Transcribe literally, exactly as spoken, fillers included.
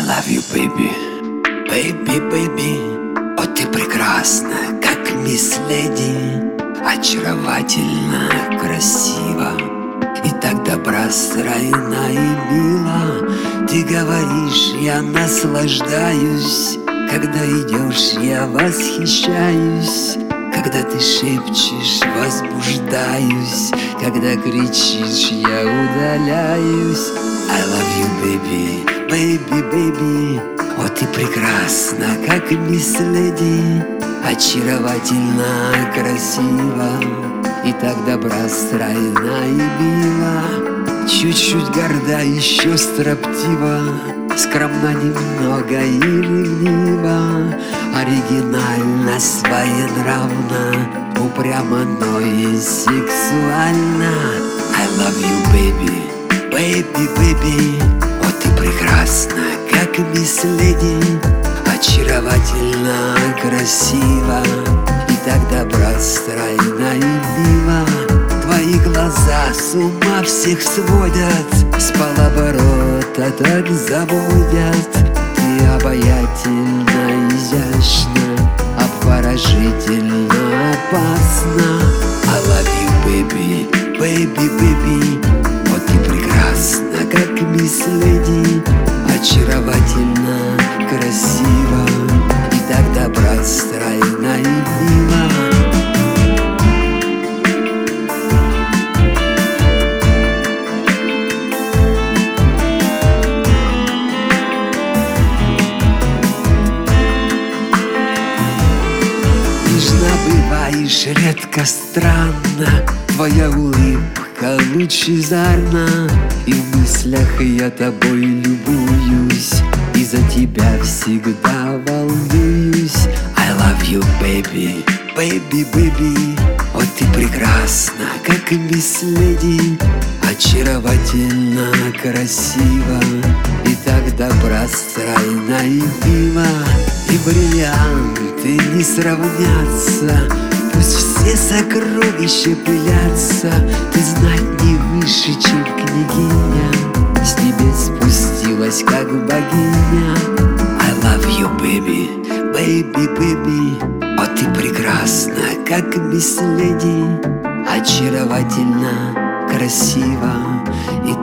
love you, baby. Baby, baby, о, ты прекрасна, как мисс Леди, очаровательно, красиво и так добра, стройна и мила. Ты говоришь, я наслаждаюсь, когда идешь, я восхищаюсь, когда ты шепчешь, возбуждаюсь, когда кричишь, я удаляюсь. I love you, baby, baby, baby. О, ты прекрасна, как мисс Леди, очаровательно, красиво и так добра, стройна и мила. Чуть-чуть горда, еще строптива, скромна немного и ревнива, оригинально, своенравна, упрямо, но и сексуально. I love you, baby, baby, baby. О, ты прекрасна, как мисс Леди, очаровательно, красиво и так добра, стройна и мила. Твои глаза с ума всех сводят, с полоборота так заводят. Ты обаятельно, изящна, обворожительно, опасна. I love you, baby, baby, baby. О, ты прекрасна, как мисс Леди, очаровательно, красиво и так добра, стройна и мила. Бываешь редко, странно, твоя улыбка лучезарна, и в мыслях я тобой любуюсь, и за тебя всегда волнуюсь. I love you, baby, baby, baby. О, ты прекрасна, как мисс Леди, очаровательно, красиво и так добра, стройна и мила. И бриллианты не сравнятся, пусть все сокровища пылятся. Ты знать не выше, чем княгиня, с небес спустилась, как богиня. I love you, baby, baby, baby. О, ты прекрасна, как мисс Леди, очаровательно, красиво и